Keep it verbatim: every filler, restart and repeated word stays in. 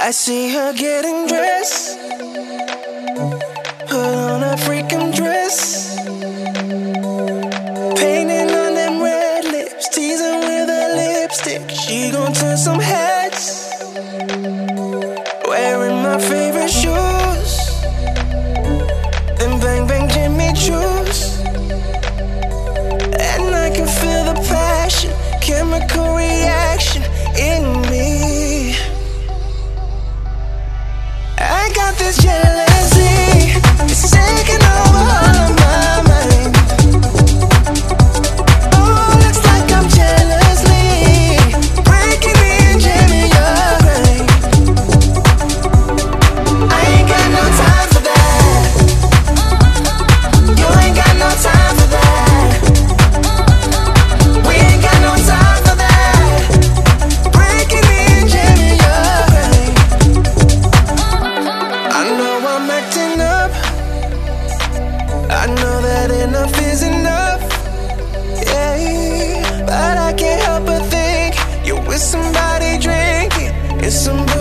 I see her getting dressed, put on a freaking dress, painting on them red lips, teasing with her lipstick. She gon' turn some heads, wearing my favorite shoes, them bang bang Jimmy Choos. And I can feel the passion, chemical reaction in me. I got this jealousy, it's taking over all of my mind. Oh, looks like I'm jealously breaking in, jamming your brain. I ain't got no time for that. You ain't got no time for that. We ain't got no time for that. Breaking in, jamming your brain. I know I'm acting up, I know that enough is enough, yeah. But I can't help but think you're with somebody drinking, it's somebody